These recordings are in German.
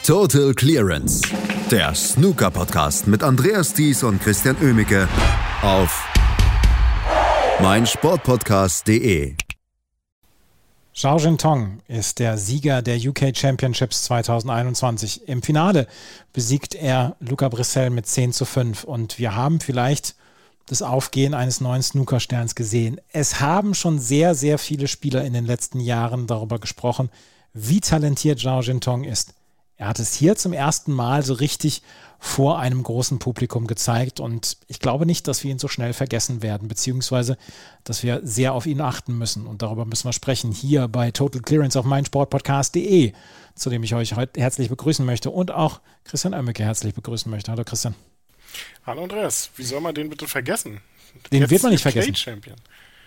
Total Clearance, der Snooker-Podcast mit Andreas Thies und Christian Oemicke auf meinsportpodcast.de. Zhao Jintong ist der Sieger der UK Championships 2021. Im Finale besiegt er Luca Brecel mit 10:5 und wir haben vielleicht das Aufgehen eines neuen Snookersterns gesehen. Es haben schon sehr, sehr viele Spieler in den letzten Jahren darüber gesprochen, wie talentiert Zhao Jintong ist. Er hat es hier zum ersten Mal so richtig vor einem großen Publikum gezeigt und ich glaube nicht, dass wir ihn so schnell vergessen werden, beziehungsweise, dass wir sehr auf ihn achten müssen und darüber müssen wir sprechen, hier bei Total Clearance auf meinsportpodcast.de, zu dem ich euch heute herzlich begrüßen möchte und auch Christian Oemicke herzlich begrüßen möchte. Hallo Christian. Hallo Andreas, wie soll man den bitte vergessen? Den Jetzt wird man nicht UK vergessen. Champion.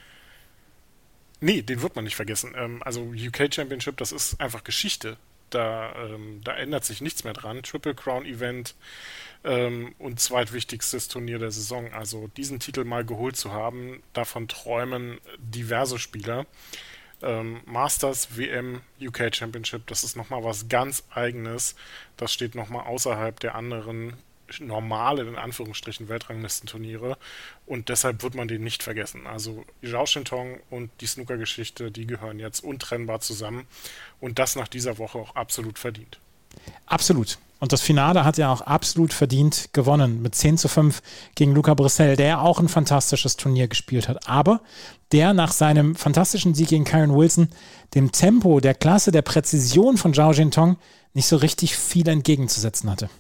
Nee, den wird man nicht vergessen. Also UK Championship, das ist einfach Geschichte. Da ändert sich nichts mehr dran. Triple Crown Event und zweitwichtigstes Turnier der Saison. Also diesen Titel mal geholt zu haben, davon träumen diverse Spieler. Masters, WM, UK Championship, das ist nochmal was ganz Eigenes. Das steht nochmal außerhalb der anderen normale, in Anführungsstrichen, Weltranglistenturniere und deshalb wird man den nicht vergessen. Also Zhao Jintong und die Snooker-Geschichte, die gehören jetzt untrennbar zusammen und das nach dieser Woche auch absolut verdient. Absolut. Und das Finale hat er auch absolut verdient gewonnen mit 10:5 gegen Luca Brecel, der auch ein fantastisches Turnier gespielt hat, aber der nach seinem fantastischen Sieg gegen Kyren Wilson dem Tempo, der Klasse, der Präzision von Zhao Jintong nicht so richtig viel entgegenzusetzen hatte.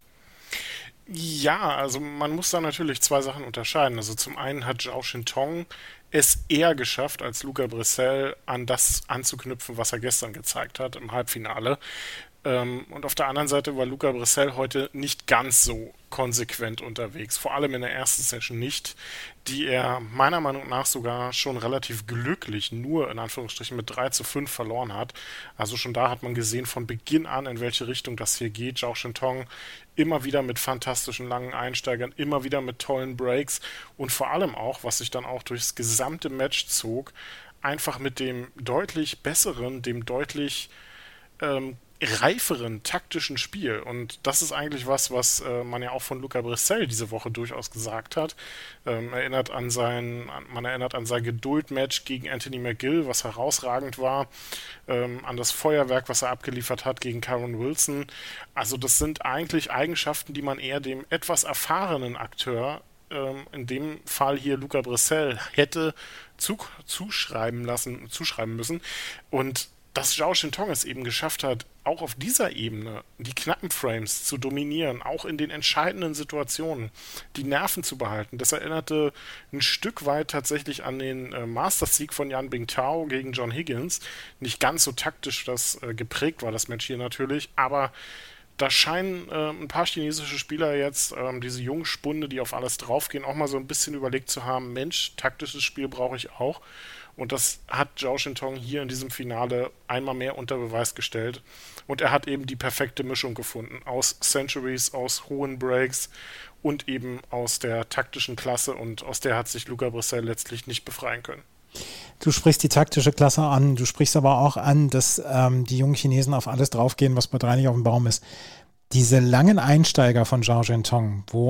Ja, also man muss da natürlich zwei Sachen unterscheiden. Also zum einen hat Zhao Jintong es eher geschafft, als Luca Brecel an das anzuknüpfen, was er gestern gezeigt hat im Halbfinale. Und auf der anderen Seite war Luca Brecel heute nicht ganz so konsequent unterwegs, vor allem in der ersten Session nicht, die er meiner Meinung nach sogar schon relativ glücklich nur in Anführungsstrichen mit 3:5 verloren hat. Also schon da hat man gesehen von Beginn an, in welche Richtung das hier geht. Zhao Jintong immer wieder mit fantastischen langen Einsteigern, immer wieder mit tollen Breaks und vor allem auch, was sich dann auch durchs gesamte Match zog, einfach mit dem deutlich besseren, dem deutlich reiferen taktischen Spiel. Und das ist eigentlich was man ja auch von Luca Brecel diese Woche durchaus gesagt hat. Man erinnert an sein Geduldmatch gegen Anthony McGill, was herausragend war, an das Feuerwerk, was er abgeliefert hat gegen Kyren Wilson. Also das sind eigentlich Eigenschaften, die man eher dem etwas erfahrenen Akteur, in dem Fall hier Luca Brecel, hätte zuschreiben müssen. Und dass Zhao Jintong es eben geschafft hat, auch auf dieser Ebene die knappen Frames zu dominieren, auch in den entscheidenden Situationen, die Nerven zu behalten. Das erinnerte ein Stück weit tatsächlich an den Masters-Sieg von Yan Bingtao gegen John Higgins. Nicht ganz so taktisch geprägt war das Match hier natürlich, aber da scheinen ein paar chinesische Spieler jetzt, diese jungen Spunde, die auf alles draufgehen, auch mal so ein bisschen überlegt zu haben, Mensch, taktisches Spiel brauche ich auch. Und das hat Zhao Jintong hier in diesem Finale einmal mehr unter Beweis gestellt. Und er hat eben die perfekte Mischung gefunden aus Centuries, aus hohen Breaks und eben aus der taktischen Klasse. Und aus der hat sich Luca Brecel letztlich nicht befreien können. Du sprichst die taktische Klasse an, du sprichst aber auch an, dass die jungen Chinesen auf alles draufgehen, was bei 3 nicht auf dem Baum ist. Diese langen Einsteiger von Zhao Jintong, wo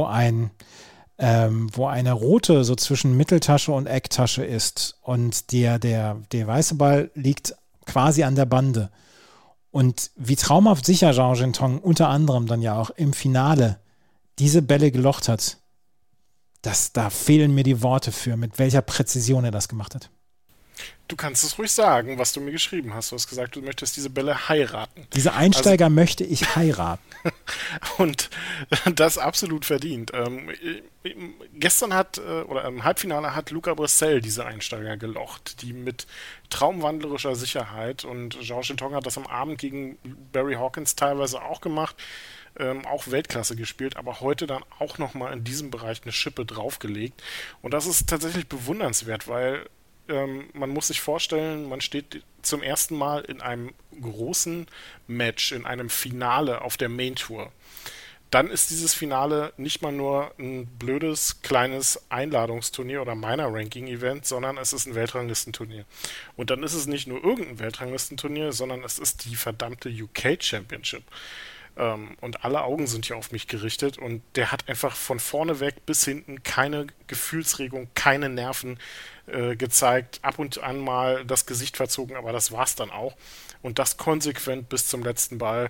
eine rote so zwischen Mitteltasche und Ecktasche ist und der weiße Ball liegt quasi an der Bande. Und wie traumhaft sicher Zhao Jintong unter anderem dann ja auch im Finale diese Bälle gelocht hat, da fehlen mir die Worte für, mit welcher Präzision er das gemacht hat. Du kannst es ruhig sagen, was du mir geschrieben hast. Du hast gesagt, du möchtest diese Bälle heiraten. Diese Einsteiger möchte ich heiraten. Und das absolut verdient. Gestern oder im Halbfinale hat Luca Brecel diese Einsteiger gelocht, die mit traumwandlerischer Sicherheit, und Zhao Jintong hat das am Abend gegen Barry Hawkins teilweise auch gemacht, auch Weltklasse gespielt, aber heute dann auch nochmal in diesem Bereich eine Schippe draufgelegt. Und das ist tatsächlich bewundernswert, weil man muss sich vorstellen, man steht zum ersten Mal in einem großen Match, in einem Finale auf der Main Tour. Dann ist dieses Finale nicht mal nur ein blödes, kleines Einladungsturnier oder Minor-Ranking-Event, sondern es ist ein Weltranglistenturnier. Und dann ist es nicht nur irgendein Weltranglistenturnier, sondern es ist die verdammte UK Championship. Und alle Augen sind hier auf mich gerichtet und der hat einfach von vorne weg bis hinten keine Gefühlsregung, keine Nerven gezeigt, ab und an mal das Gesicht verzogen, aber das war's dann auch. Und das konsequent bis zum letzten Ball,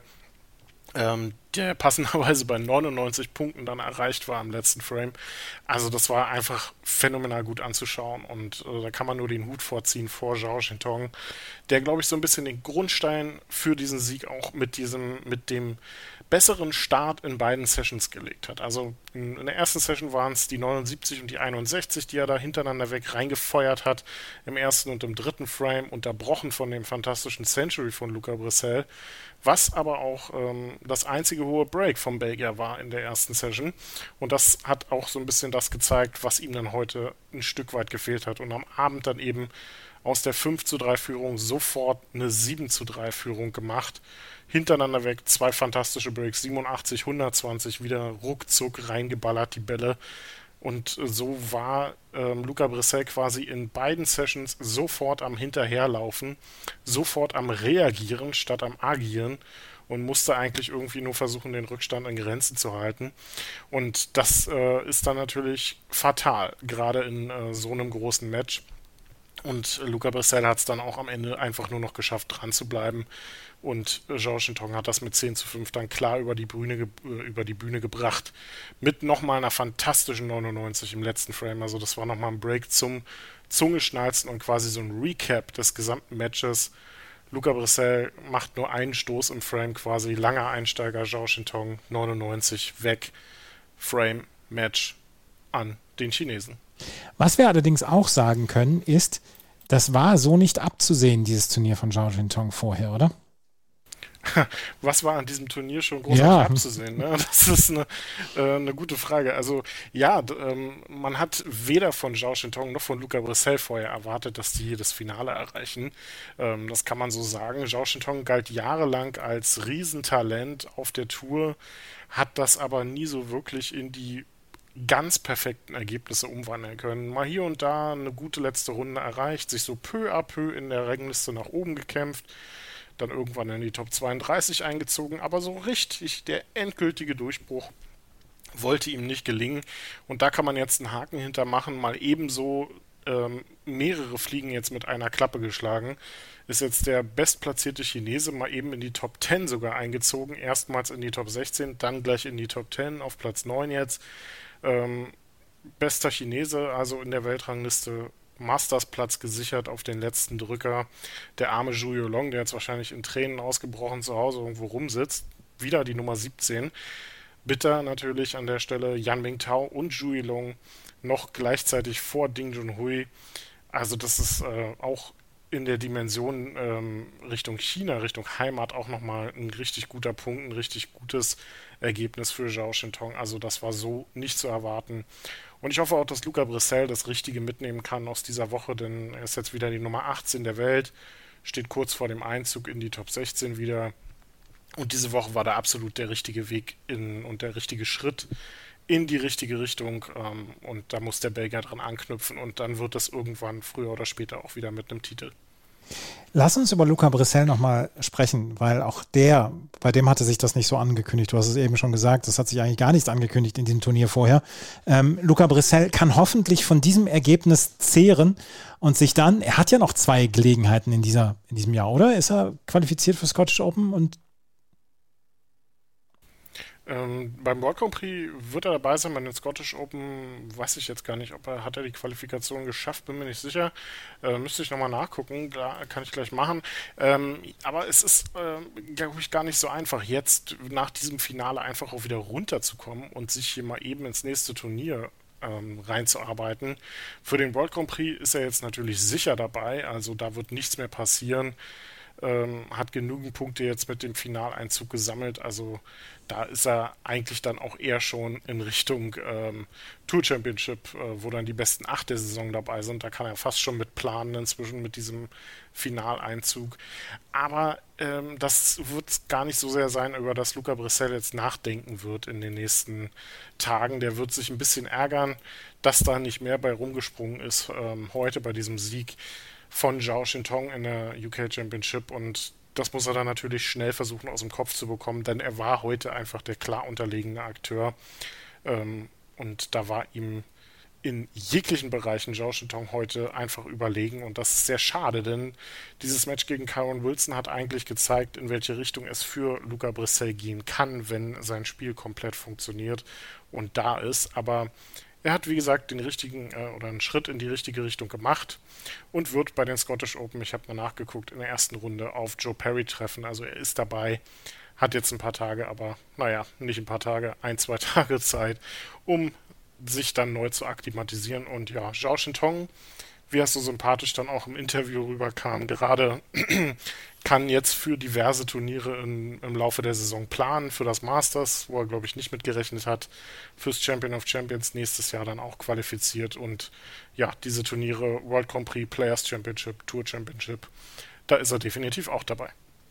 der passenderweise bei 99 Punkten dann erreicht war im letzten Frame. Also das war einfach phänomenal gut anzuschauen und da kann man nur den Hut vorziehen vor Zhao Shintong, der, glaube ich, so ein bisschen den Grundstein für diesen Sieg auch mit dem besseren Start in beiden Sessions gelegt hat. Also in der ersten Session waren es die 79 und die 61, die er da hintereinander weg reingefeuert hat, im ersten und im dritten Frame, unterbrochen von dem fantastischen Century von Luca Brissell, was aber auch das einzige hohe Break vom Belgier war in der ersten Session. Und das hat auch so ein bisschen das gezeigt, was ihm dann heute ein Stück weit gefehlt hat. Und am Abend dann eben aus der 5:3 Führung sofort eine 7:3 Führung gemacht. Hintereinander weg, 2 fantastische Breaks, 87, 120, wieder ruckzuck reingeballert, die Bälle. Und so war Luca Brissell quasi in beiden Sessions sofort am Hinterherlaufen, sofort am Reagieren statt am Agieren und musste eigentlich irgendwie nur versuchen, den Rückstand in Grenzen zu halten. Und das ist dann natürlich fatal, gerade in so einem großen Match. Und Luca Brissell hat es dann auch am Ende einfach nur noch geschafft, dran zu bleiben. Und Zhao Shintong hat das mit 10:5 dann klar über die Bühne gebracht. Mit nochmal einer fantastischen 99 im letzten Frame. Also das war nochmal ein Break zum Zungeschnalzen und quasi so ein Recap des gesamten Matches. Luca Brissell macht nur einen Stoß im Frame, quasi langer Einsteiger, Zhao Shintong 99 weg. Frame, Match an den Chinesen. Was wir allerdings auch sagen können, ist, das war so nicht abzusehen, dieses Turnier von Zhao Shintong vorher, oder? Was war an diesem Turnier schon großartig abzusehen? Ne? Das ist eine gute Frage. Also ja, man hat weder von Zhao Shintong noch von Luca Brissell vorher erwartet, dass die hier das Finale erreichen. Das kann man so sagen. Zhao Shintong galt jahrelang als Riesentalent auf der Tour, hat das aber nie so wirklich in die ganz perfekten Ergebnisse umwandeln können. Mal hier und da eine gute letzte Runde erreicht, sich so peu à peu in der Rangliste nach oben gekämpft, dann irgendwann in die Top 32 eingezogen, aber so richtig der endgültige Durchbruch wollte ihm nicht gelingen. Und da kann man jetzt einen Haken hintermachen, mal ebenso mehrere Fliegen jetzt mit einer Klappe geschlagen. Ist jetzt der bestplatzierte Chinese mal eben in die Top 10 sogar eingezogen, erstmals in die Top 16, dann gleich in die Top 10, auf Platz 9 jetzt. Bester Chinese, also in der Weltrangliste, Masters-Platz gesichert auf den letzten Drücker. Der arme Zhu Yulong, der jetzt wahrscheinlich in Tränen ausgebrochen zu Hause irgendwo rumsitzt. Wieder die Nummer 17. Bitter natürlich an der Stelle Yan Mingtao und Zhu Yulong noch gleichzeitig vor Ding Junhui. Also das ist auch in der Dimension Richtung China, Richtung Heimat auch nochmal ein richtig guter Punkt, ein richtig gutes Ergebnis für Zhao Shintong. Also das war so nicht zu erwarten. Und ich hoffe auch, dass Luca Brissell das Richtige mitnehmen kann aus dieser Woche, denn er ist jetzt wieder die Nummer 18 der Welt, steht kurz vor dem Einzug in die Top 16 wieder. Und diese Woche war da absolut der richtige Weg und der richtige Schritt in die richtige Richtung. Und da muss der Belgier dran anknüpfen und dann wird das irgendwann früher oder später auch wieder mit einem Titel. Lass uns über Luca Brissell nochmal sprechen, weil auch bei dem hatte sich das nicht so angekündigt. Du hast es eben schon gesagt, das hat sich eigentlich gar nicht angekündigt in diesem Turnier vorher. Luca Brissell kann hoffentlich von diesem Ergebnis zehren und sich dann, er hat ja noch 2 Gelegenheiten in diesem Jahr, oder? Ist er qualifiziert für Scottish Open und beim World Grand Prix wird er dabei sein, bei den Scottish Open weiß ich jetzt gar nicht, hat er die Qualifikation geschafft, bin mir nicht sicher. Müsste ich nochmal nachgucken, kann ich gleich machen. Aber es ist, glaube ich, gar nicht so einfach, jetzt nach diesem Finale einfach auch wieder runterzukommen und sich hier mal eben ins nächste Turnier reinzuarbeiten. Für den World Grand Prix ist er jetzt natürlich sicher dabei, also da wird nichts mehr passieren. Hat genügend Punkte jetzt mit dem Finaleinzug gesammelt, also da ist er eigentlich dann auch eher schon in Richtung Tour Championship, wo dann die besten 8 der Saison dabei sind. Da kann er fast schon mit planen inzwischen mit diesem Finaleinzug. Aber das wird gar nicht so sehr sein, über das Luca Brissell jetzt nachdenken wird in den nächsten Tagen. Der wird sich ein bisschen ärgern, dass da nicht mehr bei rumgesprungen ist heute bei diesem Sieg von Zhao Shintong in der UK Championship und das muss er dann natürlich schnell versuchen aus dem Kopf zu bekommen, denn er war heute einfach der klar unterlegene Akteur. Und da war ihm in jeglichen Bereichen Zhao Shintong heute einfach überlegen und das ist sehr schade, denn dieses Match gegen Kyron Wilson hat eigentlich gezeigt, in welche Richtung es für Luca Brecel gehen kann, wenn sein Spiel komplett funktioniert und da ist, aber er hat, wie gesagt, den richtigen oder einen Schritt in die richtige Richtung gemacht und wird bei den Scottish Open, ich habe mal nachgeguckt, in der ersten Runde auf Joe Perry treffen, also er ist dabei, hat jetzt ein paar Tage, aber nicht ein paar Tage, 1-2 Tage Zeit, um sich dann neu zu akklimatisieren. Und ja, Zhao Shintong, wie er so sympathisch dann auch im Interview rüberkam, gerade kann jetzt für diverse Turniere im Laufe der Saison planen, für das Masters, wo er, glaube ich, nicht mitgerechnet hat, fürs Champion of Champions nächstes Jahr dann auch qualifiziert und ja, diese Turniere, World Grand Prix, Players Championship, Tour Championship, da ist er definitiv auch dabei.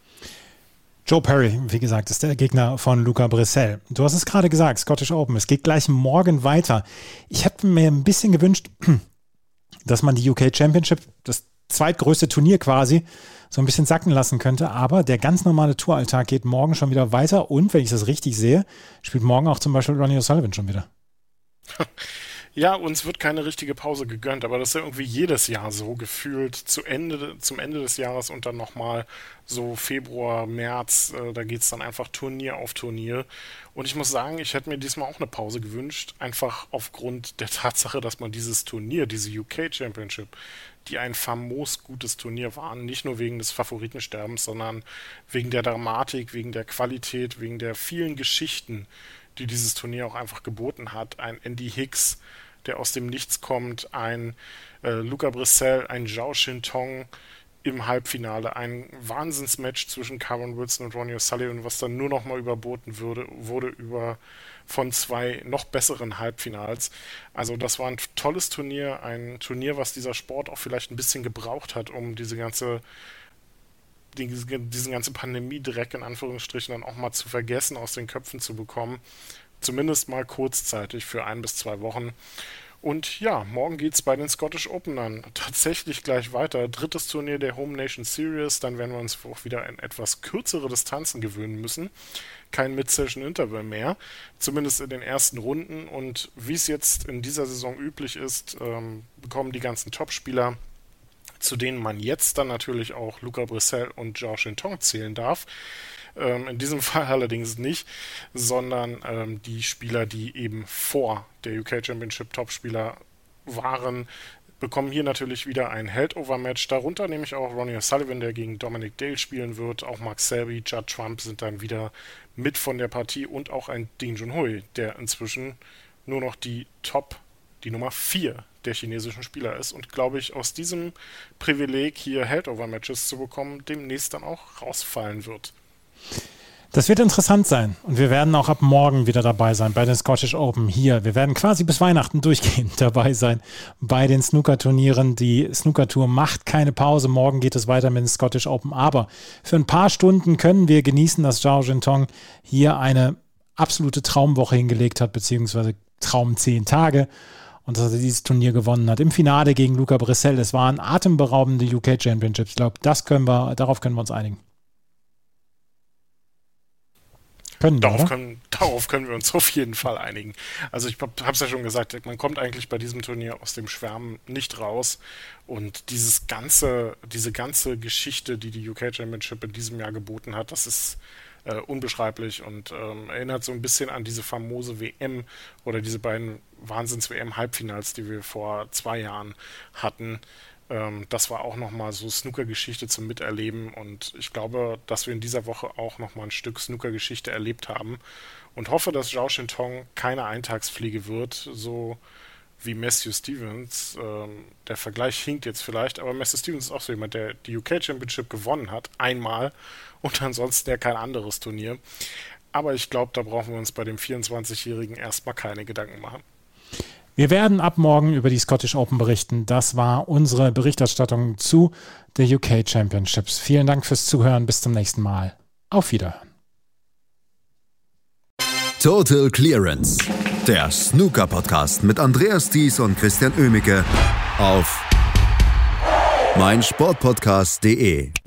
Joe Perry, wie gesagt, ist der Gegner von Luca Brecel. Du hast es gerade gesagt, Scottish Open, es geht gleich morgen weiter. Ich habe mir ein bisschen gewünscht, dass man die UK Championship, das zweitgrößte Turnier quasi, so ein bisschen sacken lassen könnte, aber der ganz normale Touralltag geht morgen schon wieder weiter und, wenn ich das richtig sehe, spielt morgen auch zum Beispiel Ronnie O'Sullivan schon wieder. Ja, uns wird keine richtige Pause gegönnt, aber das ist ja irgendwie jedes Jahr so gefühlt zum Ende des Jahres und dann nochmal so Februar, März, da geht es dann einfach Turnier auf Turnier. Und ich muss sagen, ich hätte mir diesmal auch eine Pause gewünscht, einfach aufgrund der Tatsache, dass man dieses Turnier, diese UK Championship, die ein famos gutes Turnier waren, nicht nur wegen des Favoritensterbens, sondern wegen der Dramatik, wegen der Qualität, wegen der vielen Geschichten, die dieses Turnier auch einfach geboten hat. Ein Andy Hicks, der aus dem Nichts kommt, ein Luca Brecel, ein Zhao Shintong im Halbfinale, ein Wahnsinnsmatch zwischen Kyron Wilson und Ronnie O'Sullivan, was dann nur noch mal überboten wurde von zwei noch besseren Halbfinals. Also das war ein tolles Turnier, ein Turnier, was dieser Sport auch vielleicht ein bisschen gebraucht hat, um diesen ganzen Pandemie-Dreck in Anführungsstrichen dann auch mal zu vergessen, aus den Köpfen zu bekommen. Zumindest mal kurzzeitig für 1 bis 2 Wochen. Und ja, morgen geht es bei den Scottish Open dann tatsächlich gleich weiter. 3. Turnier der Home Nation Series. Dann werden wir uns auch wieder an etwas kürzere Distanzen gewöhnen müssen. Kein Mid-Session-Interval mehr. Zumindest in den ersten Runden. Und wie es jetzt in dieser Saison üblich ist, bekommen die ganzen Topspieler, zu denen man jetzt dann natürlich auch Luca Brecel und Zhao Shintong zählen darf. In diesem Fall allerdings nicht, sondern die Spieler, die eben vor der UK Championship Topspieler waren, bekommen hier natürlich wieder ein Held-Over-Match. Darunter nämlich auch Ronnie O'Sullivan, der gegen Dominic Dale spielen wird. Auch Mark Selby, Judd Trump sind dann wieder mit von der Partie und auch ein Ding Junhui, der inzwischen nur noch die Nummer 4 der chinesischen Spieler ist und, glaube ich, aus diesem Privileg, hier Held-Over-Matches zu bekommen, demnächst dann auch rausfallen wird. Das wird interessant sein und wir werden auch ab morgen wieder dabei sein bei den Scottish Open hier. Wir werden quasi bis Weihnachten durchgehend dabei sein bei den Snooker-Turnieren. Die Snooker-Tour macht keine Pause. Morgen geht es weiter mit den Scottish Open. Aber für ein paar Stunden können wir genießen, dass Zhao Shintong hier eine absolute Traumwoche hingelegt hat, beziehungsweise Traum 10 Tage. Und dass er dieses Turnier gewonnen hat. Im Finale gegen Luca Brecel. Es waren atemberaubende UK Championships. Ich glaube, darauf können wir uns einigen. Darauf können wir uns auf jeden Fall einigen. Also ich habe es ja schon gesagt, man kommt eigentlich bei diesem Turnier aus dem Schwärmen nicht raus. Und diese ganze Geschichte, die die UK Championship in diesem Jahr geboten hat, das ist unbeschreiblich und erinnert so ein bisschen an diese famose WM oder diese beiden Wahnsinns-WM-Halbfinals, die wir vor 2 Jahren hatten. Das war auch nochmal so Snooker-Geschichte zum Miterleben und ich glaube, dass wir in dieser Woche auch nochmal ein Stück Snooker-Geschichte erlebt haben und hoffe, dass Zhao Shintong keine Eintagsfliege wird, so wie Matthew Stevens. Der Vergleich hinkt jetzt vielleicht, aber Matthew Stevens ist auch so jemand, der die UK Championship gewonnen hat, einmal und ansonsten ja kein anderes Turnier. Aber ich glaube, da brauchen wir uns bei dem 24-Jährigen erstmal keine Gedanken machen. Wir werden ab morgen über die Scottish Open berichten. Das war unsere Berichterstattung zu der UK Championships. Vielen Dank fürs Zuhören. Bis zum nächsten Mal. Auf Wiederhören. Total Clearance. Der Snooker-Podcast mit Andreas Thies und Christian Oemicke auf meinsportpodcast.de.